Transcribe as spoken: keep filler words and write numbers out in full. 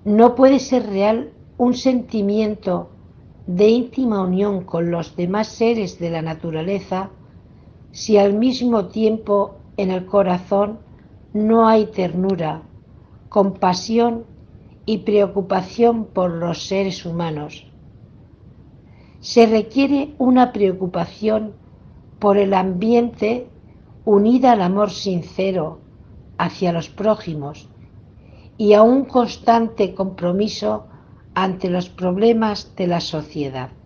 No puede ser real un sentimiento de íntima unión con los demás seres de la naturaleza si al mismo tiempo en el corazón no hay ternura, compasión y preocupación por los seres humanos. Se requiere una preocupación por el ambiente unida al amor sincero hacia los prójimos y a un constante compromiso ante los problemas de la sociedad.